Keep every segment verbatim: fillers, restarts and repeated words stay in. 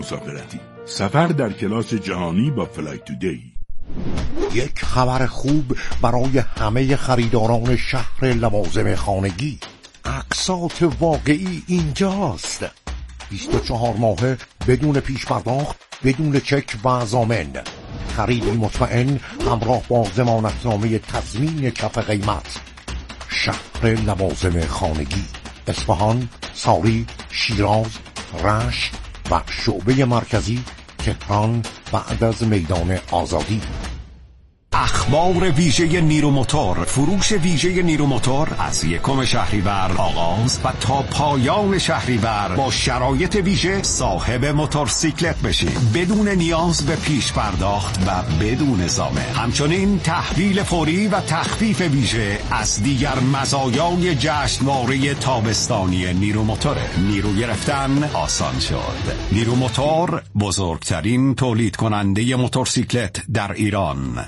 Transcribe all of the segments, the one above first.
مسافرتی. سفر در کلاس جهانی با فلای تودی. یک خبر خوب برای همه خریداران شهر لوازم خانگی. اقساط واقعی اینجاست. بیست و چهار ماهه بدون پیش پرداخت، بدون چک و ضامن. خریدی مطمئن همراه با ضمانتنامه تضمین کف قیمت. شهر لوازم خانگی، اصفهان، ساری، شیراز، رشت و شعبه مرکزی تهران بعد از میدان آزادی. اخبار ویژه نیرو موتور. فروش ویژه نیرو موتور از یکم شهریور آغاز و تا پایان شهریور با شرایط ویژه صاحب موتورسیکلت بشید بدون نیاز به پیش پرداخت و بدون ضامن. همچنین تحویل فوری و تخفیف ویژه از دیگر مزایای جشنواره تابستانی نیرو موتور. نیرو گرفتن آسان شد. نیرو موتور بزرگترین تولید کننده موتورسیکلت در ایران.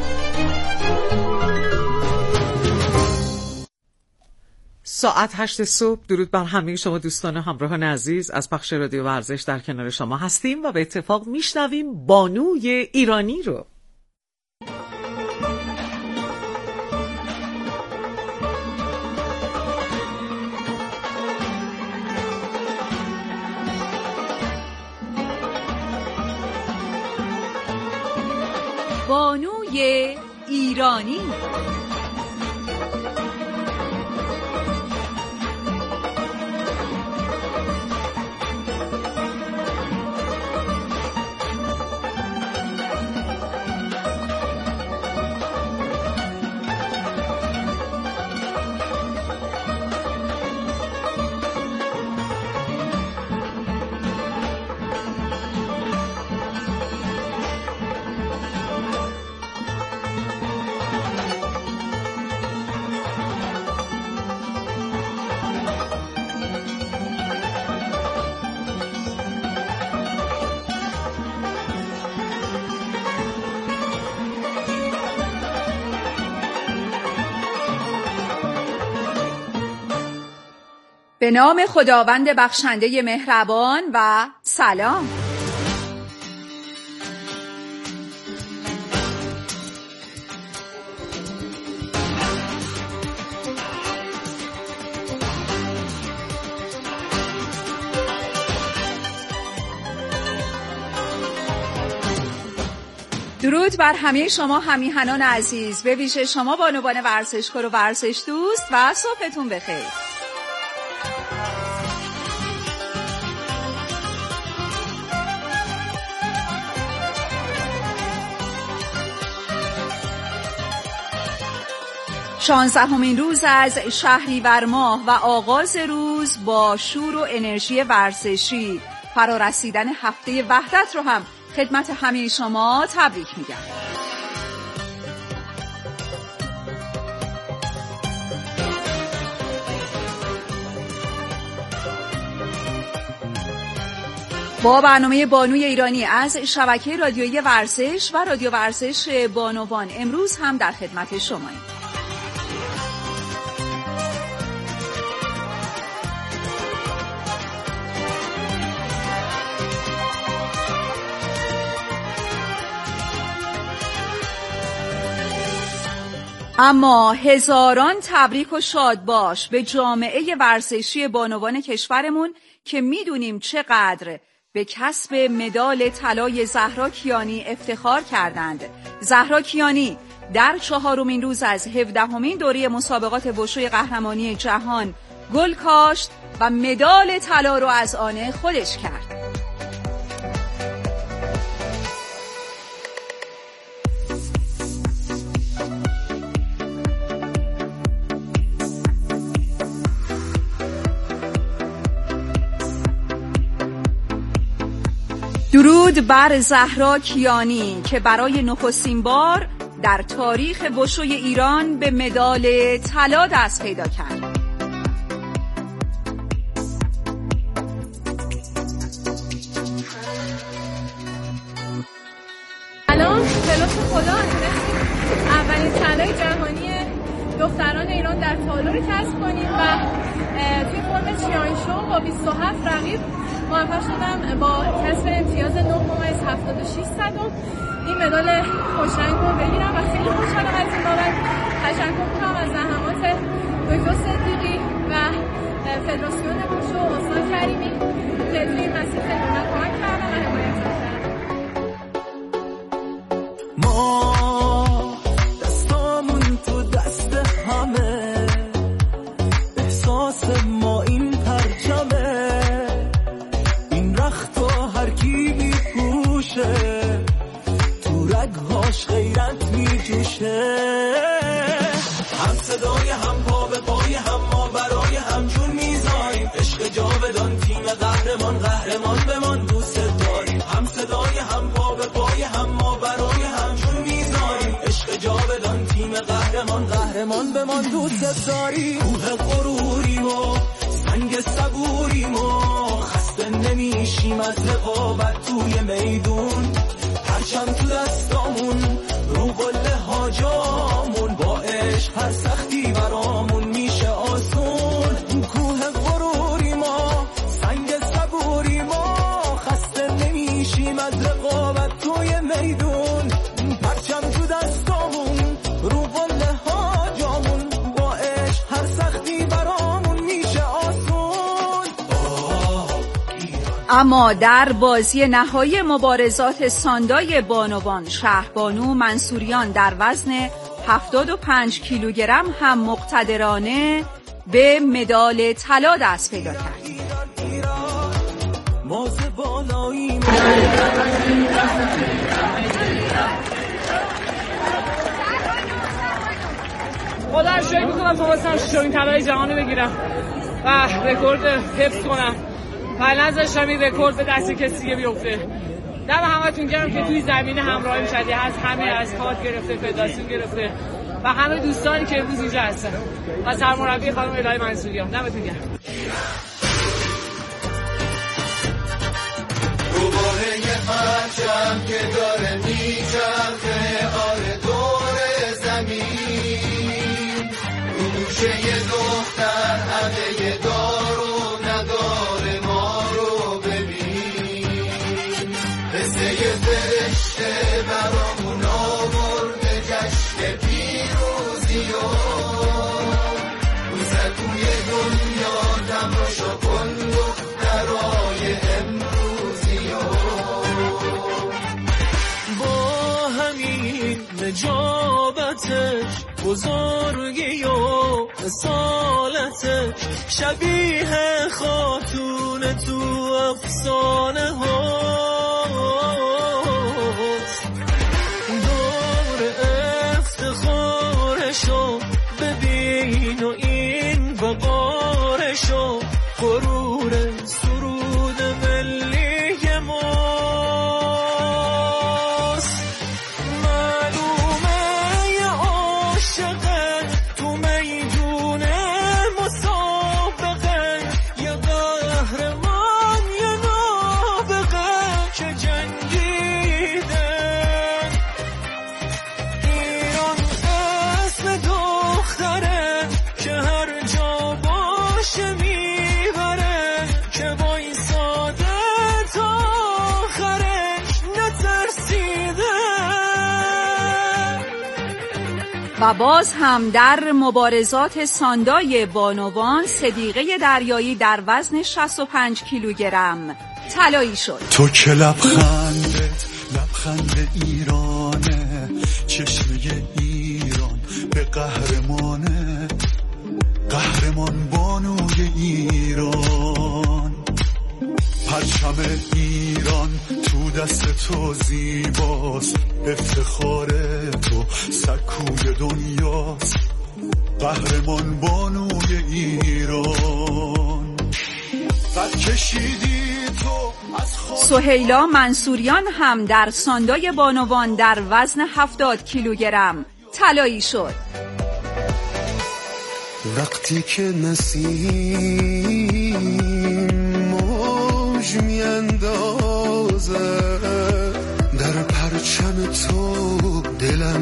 ساعت هشت صبح. درود بر همه شما دوستان همراهان عزیز. از پخش رادیو ورزش در کنار شما هستیم و به اتفاق میشنویم بانوی ایرانی رو. بانوی ایرانی. به نام خداوند بخشنده مهربان و سلام. درود بر همه شما همیهنان عزیز، به ویژه شما بانوان ورزشکار و ورزش دوست و صبحتون بخیر. شانزدهمین روز از شهریور ماه و آغاز روز با شور و انرژی ورزشی، فرارسیدن هفته وحدت رو هم خدمت همه شما تبریک میگم. با برنامه بانوی ایرانی از شبکه رادیویی ورزش و رادیو ورزش بانوان امروز هم در خدمت شماییم. اما هزاران تبریک و شاد باش به جامعه ورزشی بانوان کشورمون که میدونیم چقدر به کسب مدال طلای زهرا کیانی افتخار کردند. زهرا کیانی در چهارمین روز از هفدهمین دوره مسابقات وشوی قهرمانی جهان گل کاشت و مدال طلا رو از آن خودش کرد. درود بر زهرا کیانی که برای نخستین بار در تاریخ وشوی ایران به مدال طلا دست پیدا کرد. الان بلوف خدا اولین طلای جهانی دختران ایران در تالو رو کسب کنیم و توی فرم چیانشو با بیست و هفت رقیب موفق شدم با کسب امتیاز نه ممیز هفتاد و شش صدم این مدال خوشرنگ رو بگیرم و خیلی خوشحالم از این بابت. تشکر می‌کنم از زحمات دکتر صدیقی و فدراسیون بوشو و استاد کریمی که توی این مسیر خیلی من کمک کردن و حمایت کردن. ما دستامون تو دست همه، احساس ما این پرچمه، این رخت و هر کی میپوشه تو رگهاش غیرت میجوشه. هم صدای هم پا به پای هم، ما برای هم جون میذاریم، عشق جاودان تیم قهرمان، قهرمان بمان دوست داریم. هم صدای هم پا به پای هم، ما برای هم جون میذاریم، عشق جاودان تیم قهرمان، قهرمان بمان دوست داریم. کوه غروری و سنگ صبوریم و خسته نمیشیم از رقابت توی میدون. پرچم تو دستامون رو قله ها جامون، با عشق هر سختی برامون میشه آسون. کوه غروری ما، سنگ صبوری ما، خسته نمیشیم از رقابت توی میدون. پرچم تو دستامون رو قله ها جامون، با عشق هر سختی برامون میشه آسون. اما در بازی نهایی مبارزات ساندای بانوان، شهربانو منصوریان در وزن هفتاد و پنج کیلوگرم هم مقتدرانه به مدال طلا دست پیدا کرد. خدا رو شکر می‌کنم تا واسم شومین طلای جهانی بگیرم و رکورد حفظ کنم و نذاشتم این رکورد به دست کسی دیگه بیفته. دم همتون گرم که توی زمین همراهیم شدی، از همه، از کاد گرفته، فدراسیون گرفته و همه دوستانی که امروز اینجا هستن و سرمربی خانم الهی منصوریان. دمتون گرم. روباره پرچم که داره میچرخه آره دور زمین، رو دوشه یه دختر همه دار و نداره ما رو ببین. قصه یه فرشته برامون آورده جشن پیروزی و روزه توی دنیا تماشا کن دخترای امروزی و با همین نجابتش، بزرگی و اصالتش، شبیه خاتون تو افسانه هاست. دور افتخارشو ببین و این وقارشو، غرور سرود ملی ماست. معلومه یه عاشقه تو میدون مسابقه، یه قهرمان یه نابغه که جنگیده. ایران اسم دختره که هر جا باشه میبره، که وایساده تا آخرش نترسیده. و باز هم در مبارزات ساندای بانوان، صدیقه دریایی در وزن شصت و پنج کیلوگرم طلایی شد. تو که لبخندت لبخند ایرانه، چشمه ایران به قهرمانه، قهرمان بانوی ایران. پرچم ایران تو دست تو زیباست، افتخار تو سکوی دنیاست، قهرمان بانوی ایران. قد کشیدی تو از سهیلا منصوریان هم در ساندای بانوان در وزن هفتاد کیلوگرم طلایی شد. وقتی که نسیم موج میاندازه، در پرچم تو دلم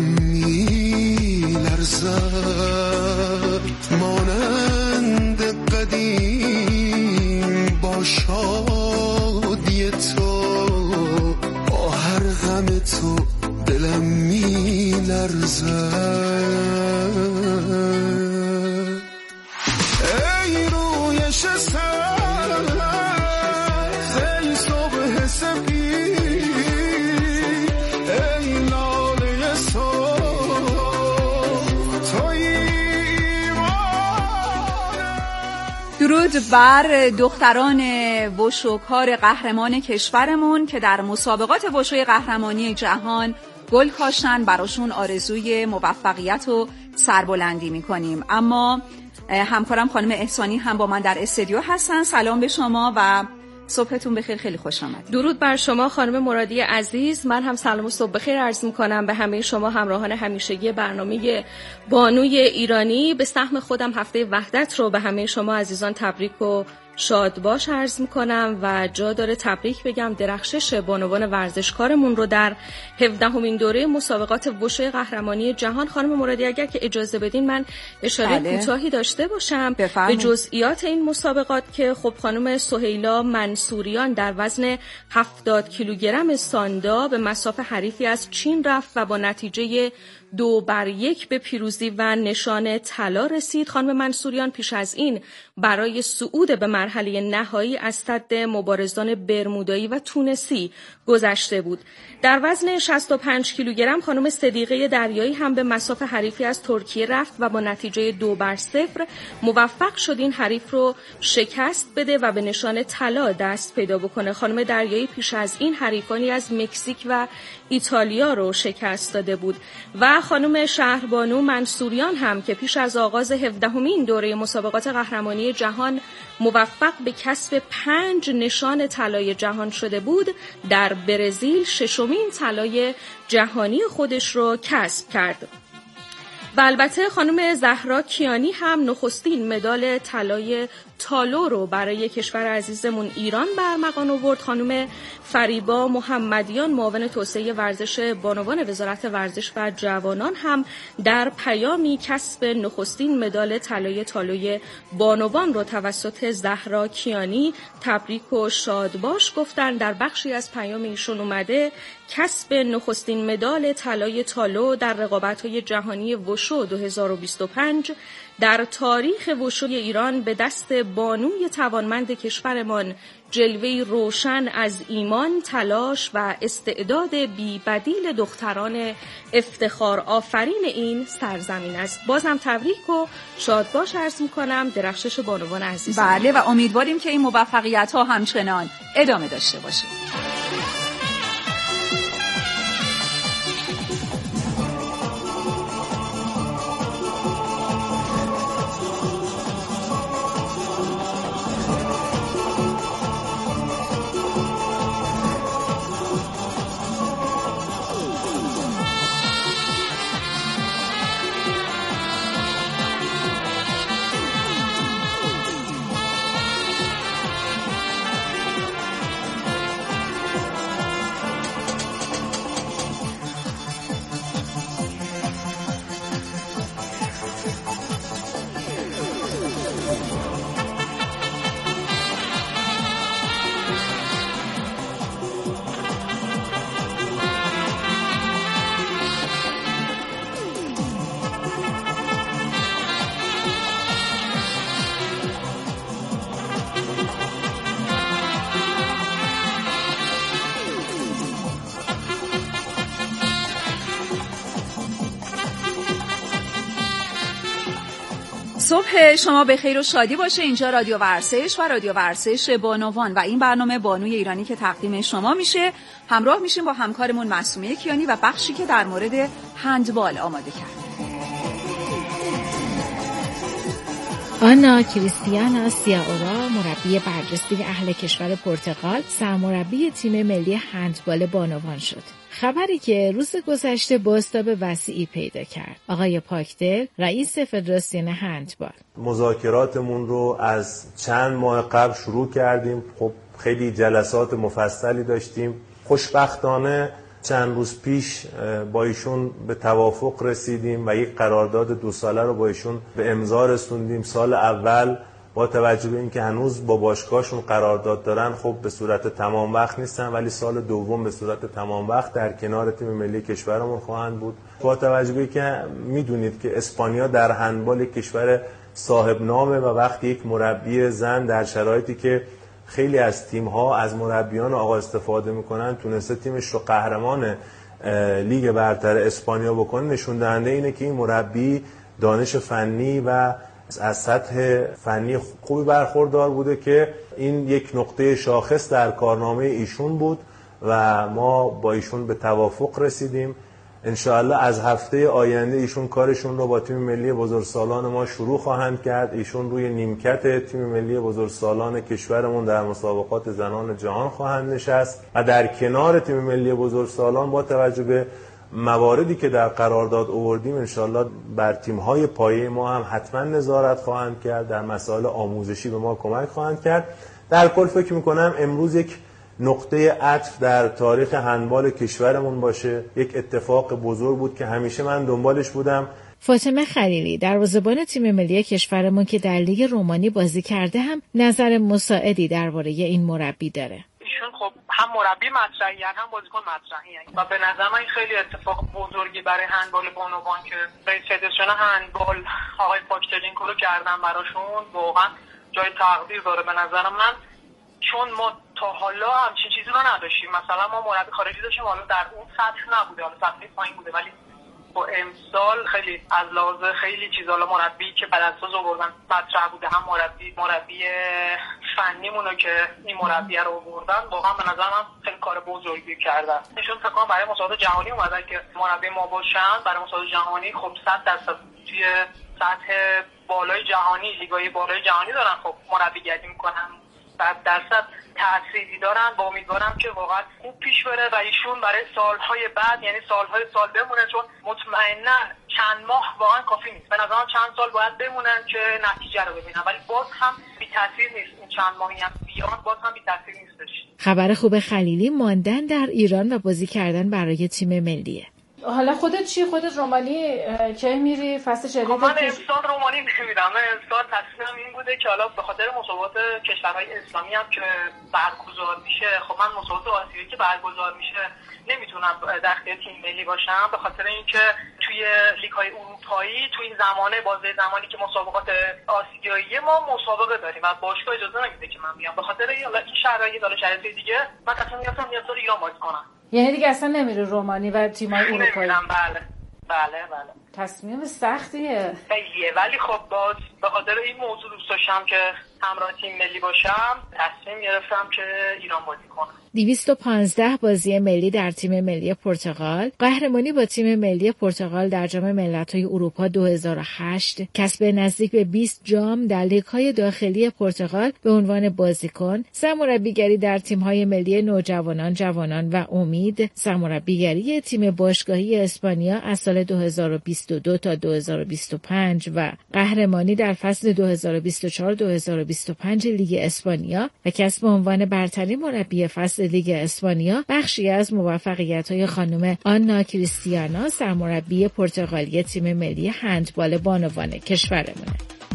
میلرزد. مانند قدیم با شادی دلم می لرزه. ای رویش سر ای صبح سپید، ای لاله صبح توی درود بر دختران وشوکار قهرمان کشورمون که در مسابقات وشوی قهرمانی جهان گل کاشتن. براشون آرزوی موفقیت و سربلندی میکنیم. اما همکارم خانم احسانی هم با من در استودیو هستن. سلام به شما و صبحتون بخیر، خیلی خوش آمدید. درود بر شما خانم مرادی عزیز. من هم سلام و صبح بخیر عرض میکنم به همه شما همراهان همیشگی برنامه بانوی ایرانی. به سهم خودم هفته وحدت رو به همه شما عزیزان تبریک و شاد باش عرض میکنم و جا داره تبریک بگم درخشش بانوان ورزشکارمون رو در هفدهمین دوره مسابقات وشوی قهرمانی جهان. خانم مرادی اگر که اجازه بدین من اشاره بله. کوتاهی داشته باشم بفرمایید. به جزئیات این مسابقات که خب خانم سهیلا منصوریان در وزن هفتاد کیلوگرم ساندا به مصاف حریفی از چین رفت و با نتیجه دو بر یک به پیروزی و نشان طلا رسید. خانم منصوریان پیش از این برای صعود به مرحله نهایی از سد مبارزان برمودایی و تونسی گذشته بود. در وزن شصت و پنج کیلوگرم خانم صدیقه دریایی هم به مصاف حریفی از ترکیه رفت و با نتیجه دو بر صفر موفق شد این حریف رو شکست بده و به نشان طلا دست پیدا بکنه. خانم دریایی پیش از این حریفانی از مکزیک و ایتالیا رو شکست داده بود و خانم شهربانو منصوریان هم که پیش از آغاز هفدهمین دوره مسابقات قهرمانی جهان موفق به کسب پنج نشان طلای جهان شده بود، در برزیل ششمین طلای جهانی خودش رو کسب کرد. و البته خانم زهرا کیانی هم نخستین مدال طلای تالو رو برای کشور عزیزمون ایران برمغان آورد. خانم فریبا محمدیان معاون توسعه ورزش بانوان وزارت ورزش و جوانان هم در پیامی کسب نخستین مدال طلای تالوی بانوان رو توسط زهرا کیانی تبریک و شادباش گفتن. در بخشی از پیام ایشون اومده کسب نخستین مدال طلای تالو در رقابت‌های جهانی وشو دو هزار و بیست و پنج در تاریخ وشوی ایران به دست بانوی توانمند کشورمان جلوه‌ای روشن از ایمان، تلاش و استعداد بی‌بدیل دختران افتخار آفرین این سرزمین است. بازم تبریک و شادباش عرض می‌کنم درخشش بانوان عزیز. بله و امیدواریم که این موفقیت‌ها همچنان ادامه داشته باشه. صبح شما به خیر و شادی باشه. اینجا رادیو ورزش و رادیو ورزش بانوان و این برنامه بانوی ایرانی که تقدیم شما میشه. همراه میشیم با همکارمون معصومه کیانی و بخشی که در مورد هندبال آماده کرد. آنا کریستیانا سیاورا مربی برجسته اهل کشور پرتغال سرمربی تیم ملی هندبال بانوان شد. خبری که روز گذشته بازتاب وسیعی پیدا کرد. آقای پاکدل رئیس فدراسیون هندبال: مذاکراتمون رو از چند ماه قبل شروع کردیم. خب خیلی جلسات مفصلی داشتیم. خوشبختانه چند روز پیش با ایشون به توافق رسیدیم و یک قرارداد دو ساله رو با ایشون به امضا رسوندیم. سال اول با توجه به اینکه هنوز با باشگاهشون قرارداد دارن خب به صورت تمام وقت نیستن، ولی سال دوم به صورت تمام وقت در کنار تیم ملی کشورمون خواهند بود. با توجه به اینکه میدونید که اسپانیا در هندبال کشور صاحب نامه و وقتی یک مربی زن در شرایطی که خیلی از تیم‌ها از مربیان آقا استفاده میکنن تونسته تیمش رو قهرمان لیگ برتر اسپانیا بکنه، نشون دهنده اینه که این مربی دانش فنی و از سطح فنی خوبی برخوردار بوده که این یک نقطه شاخص در کارنامه ایشون بود و ما با ایشون به توافق رسیدیم. انشاءالله از هفته آینده ایشون کارشون رو با تیم ملی بزرگسالان ما شروع خواهند کرد. ایشون روی نیمکت تیم ملی بزرگسالان کشورمون در مسابقات زنان جهان خواهند نشست و در کنار تیم ملی بزرگسالان با توجه به مواردی که در قرارداد آوردیم انشاءالله بر تیم‌های پایه ما هم حتما نظارت خواهند کرد، در مسائل آموزشی به ما کمک خواهند کرد. در کل فکر می‌کنم امروز یک نقطه عطف در تاریخ هندبال کشورمون باشه، یک اتفاق بزرگ بود که همیشه من دنبالش بودم. فاطمه خلیلی دروازه‌بان تیم ملی کشورمون که در لیگ رومانی بازی کرده هم نظر مساعدی درباره این مربی داره. ایشون خب هم مربی مطرحی هم بازیکن مطرحی و به نظر من خیلی اتفاق بزرگی برای هندبال بانوان که رئیس فدراسیون هندبال آقای پاکترینکو رو کردن براشون، واقعا جای تقدیر داره به نظر من، چون ما تا حالا همچین چیزی رو نداشتیم. مثلا ما مربی خارجی داشتیم، حالا در اون سطح نبوده، حالا سطح پایین بوده، ولی با امسال خیلی از لحاظ خیلی چیزا، حالا مربی که بدنساز آوردن مطرح بوده، هم مربی مربی فنیمونو که این مربی رو آوردن، واقعا به نظر من خیلی کار بزرگی کردن. نشون فکر کنم برای مسابقات جهانی اومدن که مربی ما باشن، برای مسابقات جهانی خب صد درصد توی سطح بالای جهانی، لیگای بالای جهانی دارن خب مربیگری میکنن، صد درصد تأثیری دارن. با امیدوارم که واقعا خوب پیش بره و ایشون برای سالهای بعد، یعنی سالهای سال بمونه، چون مطمئنا چند ماه واقعا کافی نیست. به نظرم چند سال باید بمونن که نتیجه رو ببینن، ولی باز هم بی تاثیر نیست. این چند ماهی هم بیان باز هم بی تاثیر نیستش. خبر خوب خلیلی ماندن در ایران و بازی کردن برای تیم ملیه. حالا خودت چی؟ خودت رومانی کی میری؟ فصل جدید من امسال رومانی نمیرم. من امسال تصمیمم این بوده که حالا به خاطر مسابقات کشورهای اسلامی هم که برگزار میشه، خب من مسابقات آسیایی که برگزار میشه نمیتونم در اختیار تیم ملی باشم، به خاطر اینکه توی لیگ‌های اروپایی توی این زمانه بازه زمانی که مسابقات آسیایی ما مسابقه داریم و باشگاه اجازه نمیده که من بیام. به خاطر این حالا این شرایط حالا شرایط دیگه من تصمیم گرفتم میاد ایران بازی کنم. یعنی دیگه اصلا نمیره رومانی و تیم‌های اروپایی؟ بله بله بله. تصمیم سختیه. خیلیه، ولی خب باز به خاطر این موضوع دوست داشتم که همراه تیم ملی باشم، تصمیم گرفتم که ایران بازی کنم. دویست و پانزده بازی ملی در تیم ملی پرتغال، قهرمانی با تیم ملی پرتغال در جام ملت‌های اروپا دو هزار و هشت، کسب نزدیک به بیست جام در لیگ‌های داخلی پرتغال به عنوان بازیکن، سرمربیگری در تیم‌های ملی نوجوانان، جوانان و امید، سرمربیگری تیم باشگاهی اسپانیا از سال دو هزار و بیست و دو تا دو هزار و بیست و پنج و قهرمانی در فصل دو هزار و بیست و چهار تا دو هزار و بیست و پنج لیگ اسپانیا و کسب عنوان برترین مربی فصل لیگ اسپانیا، بخشی از موفقیت‌های خانم آنا کریستیانا، سرمربی پرتغالی تیم ملی هندبال بانوان کشورمونه.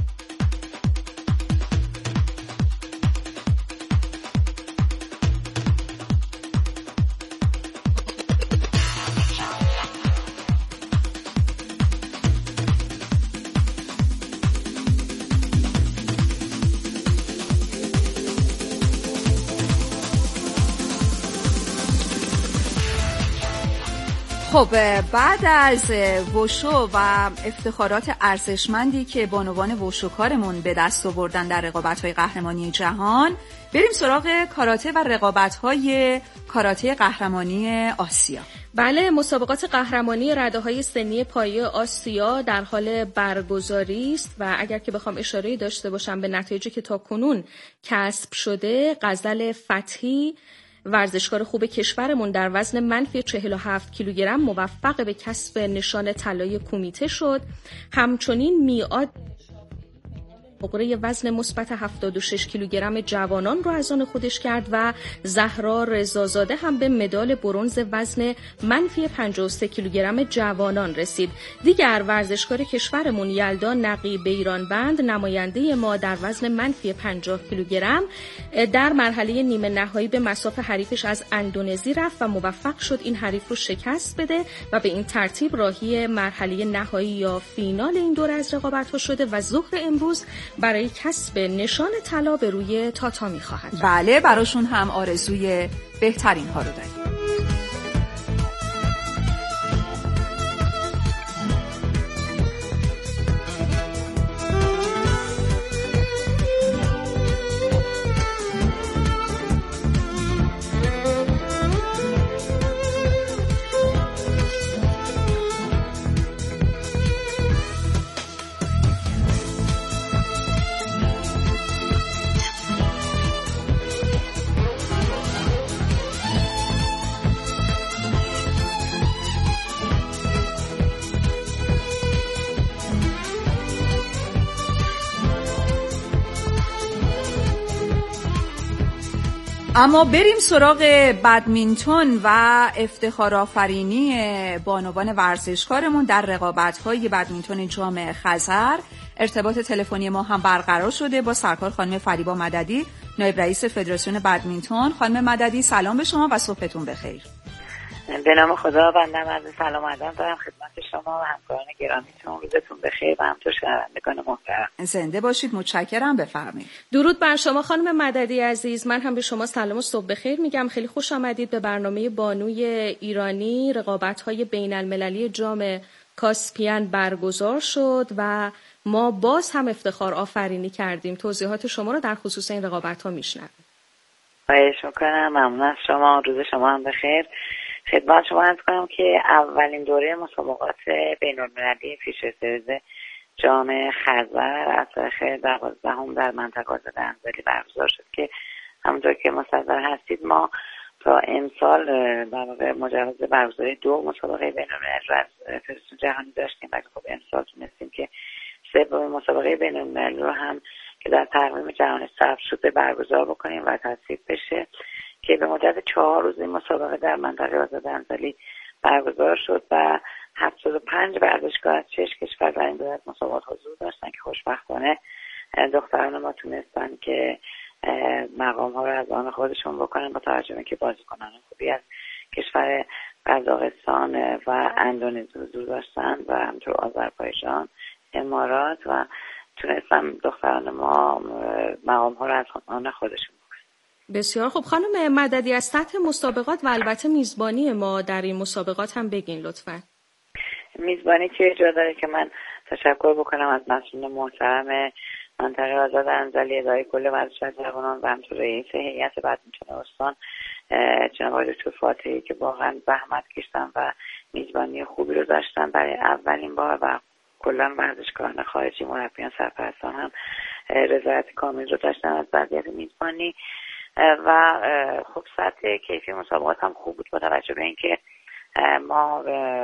خب بعد از وشو و افتخارات ارزشمندی که بانوان وشوکارمون به دست آوردن در رقابت‌های قهرمانی جهان، بریم سراغ کاراته و رقابت‌های کاراته قهرمانی آسیا. بله، مسابقات قهرمانی رده‌های سنی پایه آسیا در حال برگزاری است و اگر که بخوام اشاره داشته باشم به نتایجی که تاکنون کسب شده، غزل فتحی ورزشکار خوب کشورمون در وزن منفی چهل و هفت کیلوگرم موفق به کسب نشان طلای کمیته شد. همچنین میعاد نقره وزن مثبت هفتاد و شش کیلوگرم جوانان رو از آن خودش کرد و زهرا رضازاده هم به مدال برنز وزن منفی پنجاه و سه کیلوگرم جوانان رسید. دیگر ورزشکار کشورمون یلدا نقی بیرانبند نماینده ما در وزن منفی پنجاه کیلوگرم در مرحله نیمه نهایی به مصاف حریفش از اندونزی رفت و موفق شد این حریف رو شکست بده و به این ترتیب راهی مرحله نهایی یا فینال این دور از رقابت‌ها شده و ظهر امروز برای کسب نشان طلا به روی تاتامی خواهد. بله، براشون هم آرزوی بهترین ها رو داریم. اما بریم سراغ بدمینتون و افتخار آفرینی بانوان ورزشکارمون در رقابت‌های بدمینتون جام خزر. ارتباط تلفنی ما هم برقرار شده با سرکار خانم فریبا مددی، نایب رئیس فدراسیون بدمینتون. خانم مددی سلام به شما و صبحتون بخیر. به نام خدا بنده عرض سلام و ادب دارم خدمت شما و همکاران گرامیتون. روزتون بخیر و همچنین شنوندگان محترم. زنده باشید. متشکرم. بفرمایید. درود بر شما خانم مددی عزیز. من هم به شما سلام و صبح بخیر میگم. خیلی خوش آمدید به برنامه بانوی ایرانی. رقابت‌های بین‌المللی جام کاسپیان برگزار شد و ما باز هم افتخار آفرینی کردیم. توضیحات شما رو در خصوص این رقابت‌ها میشنویم. خواهش می‌کنم. ممنون از شما. روز شما هم بخیر. خدمت شما عرض کنم که اولین دوره مسابقات بین‌المللی پیش‌سرز جام خزر از تاریخ دوازدهم در منطقه آزاد انزلی برگزار شد که همونطور که مستحضر هستید ما تا امسال در واقع مجوز برگزاری دو مسابقه بین‌المللی رو از فدراسیون جهانی داشتیم، ولی خب امسال تونستیم که سومین مسابقه بین‌المللی رو هم که در تقویم جهانی ثبت شده برگزار بکنیم و تصویب بشه که به مدت چهار روز این مسابقه در منطقه آزاد انزلی برگزار شد و هفتاد و پنج ورزشکار از شش کشور در این دورت مسابقات حضور داشتن که خوشبختانه دختران ما تونستن که مقام ها رو از آن خودشون بکنن با توجه به اینکه بازیکنان خوبی از کشور قزاقستان و اندونزی حضور داشتن و همینطور آذربایجان، امارات و تونستن دختران ما مقام ها رو از آن خودشون. بسیار خوب. خانم مددی از سطح مسابقات و البته میزبانی ما در این مسابقات هم بگین لطفاً. میزبانی که جا داره که من تشکر بکنم از مسئولین محترم منطقه آزاد انزلی، اداره کل ورزش جوانان و همچنین رئیس هیئت بدمینتون استان جناب آقای دکتر فاتحی که واقعا زحمت کشیدن و میزبانی خوبی رو داشتن برای اولین بار و کلا ورزشکاران خارجی، مربیان، سرپرستان هم رضایت کامل رو داشتن از وضعیت میزبانی و خب سطح کیفی مسابقات هم خوب بود با توجه به اینکه ما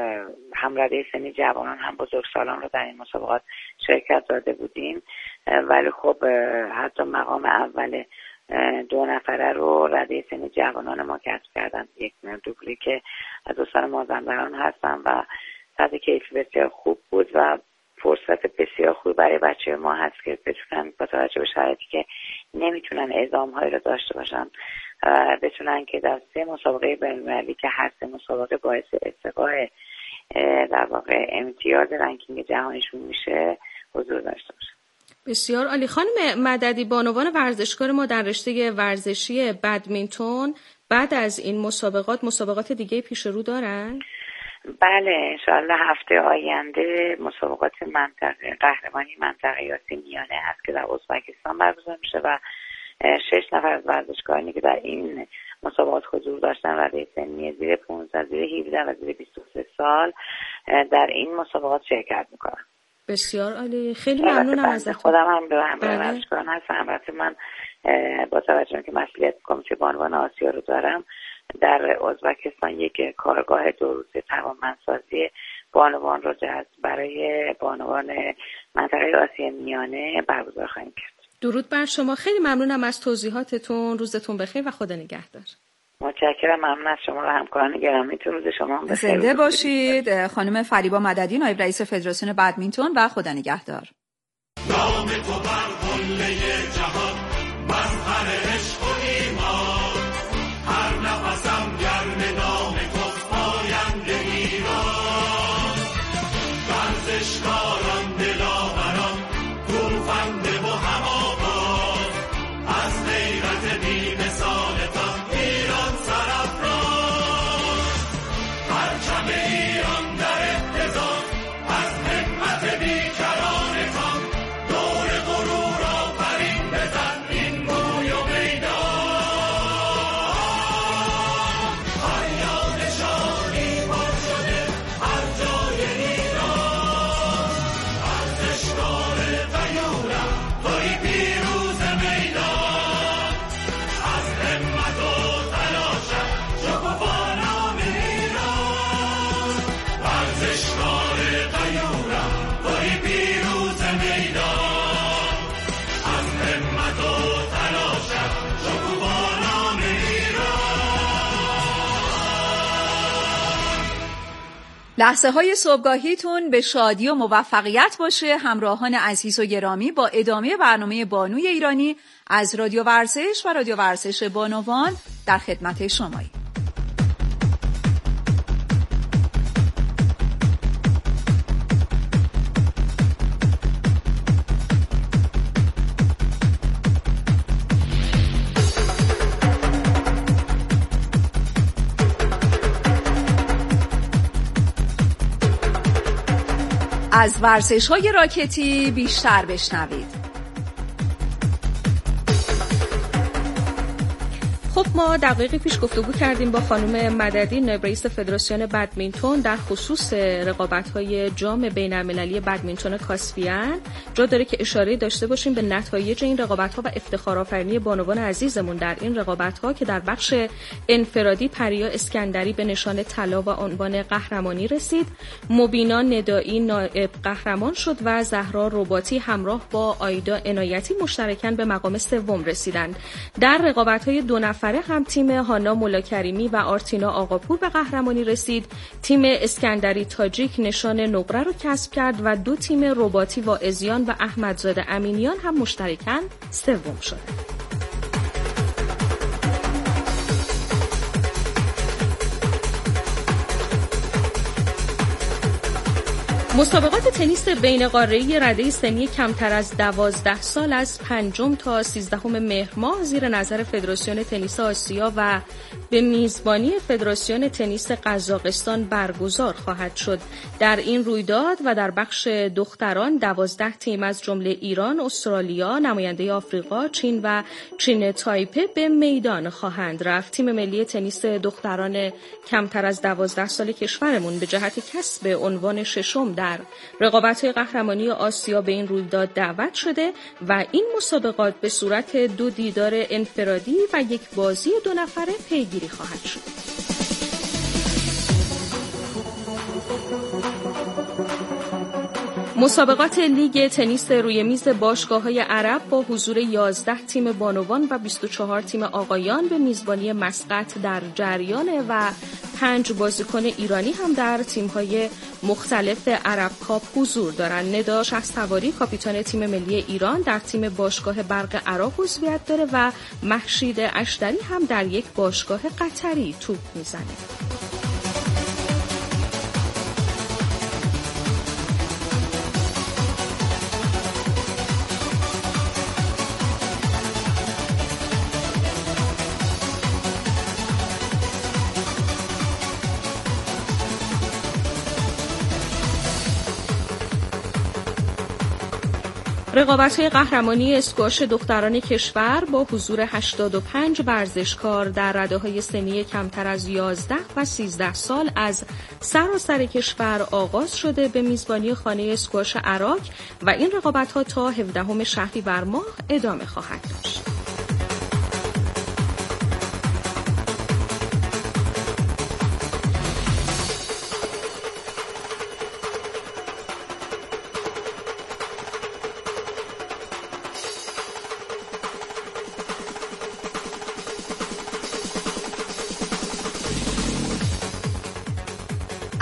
هم رده سنی جوانان هم بزرگسالان رو در این مسابقات شرکت داده بودیم، ولی خب حتی مقام اول دو نفره رو رده سنی جوانان ما کسب کردن، یک دوبلی که از دوستان مازندران هستن و سطح کیفی بسیار خوب بود و فرصت بسیار خوب برای بچه ما هست که بتونن با توجه به شرایطی که نمیتونن اعزام‌هایی رو داشته باشن بتونن که در سه مسابقه بین‌المللی که هر سه مسابقه باعث ارتقاء در واقع امتیاز رنکینگ جهانیشون میشه حضور داشته باشن. بسیار عالی. خانم مددی، بانوان ورزشکار ما در رشته ورزشی بدمینتون بعد از این مسابقات مسابقات دیگه پیش رو دارن؟ بله، انشاءالله هفته آینده مسابقات منطقه قهرمانی منطقه یاسی میانه هست که در ازبکستان برگزار میشه و شش نفر از ورزشکارانی که در این مسابقات حضور داشتن رده سنی زیر پانزده، زیر هفده و زیر بیست و سه سال در این مسابقات شرکت میکنن. بسیار عالی. خیلی ممنونم ازتون. خودم هم به همراه ورزشکاران هستم. البته من با توجه که مسئولیت کمیته بانوان آسیا رو دارم در ازبکستان یک کارگاه دو روزه توانمندسازی بانوان رو جذب برای بانوان منطقه آسیای میانه برگزار خواهیم کرد. درود بر شما، خیلی ممنونم از توضیحاتتون. روزتون بخیر و خدا نگهدار. متشکرم، ممنون از شما و همکاران گرامیتون. روز شما بخیر. زنده باشید. خانم فریبا مددی، نایب رئیس فدراسیون بدمینتون و خدا نگهدار. نام تو بر قله جهان، مظهر عشق و ایمان، هر نفسم گرم نام تو، پاینده ایران. ورزشکاران دلاوران، کوفنده و هماواز، از غیرت بی‌مثالتان ایران سرافراز. پرچم ایران در اهتزاز، از همت بیکرانتان، دور غرور آفرین بزن این موی و میدان. فریاد شادی پر شده هر جای ایران، ورزشکار غیورم توی پیروز میدان. از همت و تلاشت شکوفانان ایران، ورزشکار غیورم توی پیروز میدان. از همت و تلاشت شکوفانان ایران. لحظه های صبحگاهیتون به شادی و موفقیت باشه. همراهان عزیز و گرامی، با ادامه برنامه بانوی ایرانی از رادیو ورزش و رادیو ورزش بانوان در خدمت شماییم. از ورزش‌های راکتی بیشتر بشنوید. خب ما دقیقی پیش گفتگو کردیم با خانم مددی، نایب رئیس فدراسیون بدمینتون، در خصوص رقابت‌های جام بین‌المللی بدمینتون کاسپیان. جا داره که اشاره داشته باشیم به نتایج این رقابت‌ها و افتخارآفرینی بانوان عزیزمون در این رقابت‌ها که در بخش انفرادی پریا اسکندری به نشان طلا و عنوان قهرمانی رسید. مبینا ندایی نایب قهرمان شد و زهرا رباطی همراه با آیدا عنایتی مشترکاً به مقام سوم رسیدند. در رقابت‌های دو نفره هم تیم هانا مولاکریمی و آرتینا آقاپور به قهرمانی رسید. تیم اسکندری تاجیک نشان نقره رو کسب کرد و دو تیم رباطی واعظیان و احمدزاده امینیان هم مشترکاً سوم شدند. مسابقات تنیس بین قاره‌ای رده سنی کمتر از دوازده سال از پنجم تا سیزدهم مهر ماه زیر نظر فدراسیون تنیس آسیا و به میزبانی فدراسیون تنیس قزاقستان برگزار خواهد شد. در این رویداد و در بخش دختران دوازده تیم از جمله ایران، استرالیا، نماینده آفریقا، چین و چین تایپه به میدان خواهند رفت. تیم ملی تنیس دختران کمتر از دوازده سال کشورمون به جهت کسب عنوان ششم در رقابت‌های قهرمانی آسیا به این رویداد دعوت شده و این مسابقات به صورت دو دیدار انفرادی و یک بازی دو نفره پیگیری خواهد شد. مسابقات لیگ تنیس روی میز باشگاه‌های عرب با حضور یازده تیم بانوان و بیست و چهار تیم آقایان به میزبانی مسقط در جریان و پنج بازیکن ایرانی هم در تیم‌های مختلف عرب کاپ حضور دارند. ندا شصت‌واری کاپیتان تیم ملی ایران در تیم باشگاه برق عراق عضویت داره و محشید اشتری هم در یک باشگاه قطری توپ میزنه. رقابت‌های قهرمانی اسکواش دختران کشور با حضور هشتاد و پنج ورزشکار در رده‌های سنی کمتر از یازده و سیزده سال از سراسر کشور آغاز شده به میزبانی خانه اسکواش عراق و این رقابت‌ها تا هفدهم شهریور ماه ادامه خواهد داشت.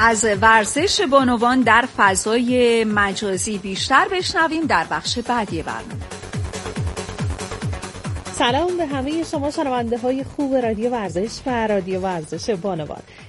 از ورزش بانوان در فضای مجازی بیشتر بشنویم در بخش بعدی برنامه. سلام به همه شما شنونده های خوب رادیو ورزش و رادیو ورزش بانوان.